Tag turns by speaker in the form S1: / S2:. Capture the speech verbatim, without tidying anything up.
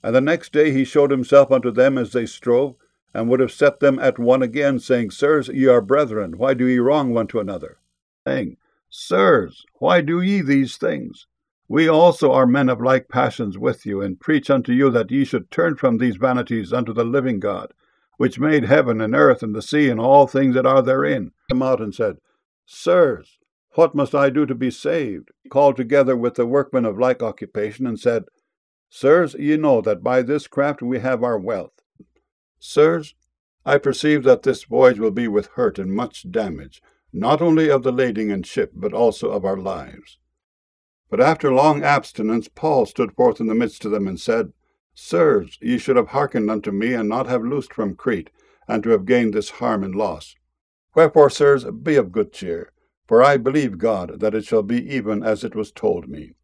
S1: And the next day he showed himself unto them as they strove, and would have set them at one again, saying, Sirs, ye are brethren, why do ye wrong one to another? Saying, Sirs, why do ye these things? We also are men of like passions with you, and preach unto you that ye should turn from these vanities unto the living God, which made heaven and earth and the sea and all things that are therein. He came out and said, Sirs, what must I do to be saved? He called together with the workmen of like occupation, and said, Sirs, ye know that by this craft we have our wealth. Sirs, I perceive that this voyage will be with hurt and much damage, not only of the lading and ship, but also of our lives. But after long abstinence Paul stood forth in the midst of them, and said, Sirs, ye should have hearkened unto me, and not have loosed from Crete, and to have gained this harm and loss. Wherefore, sirs, be of good cheer, for I believe God that it shall be even as it was told me.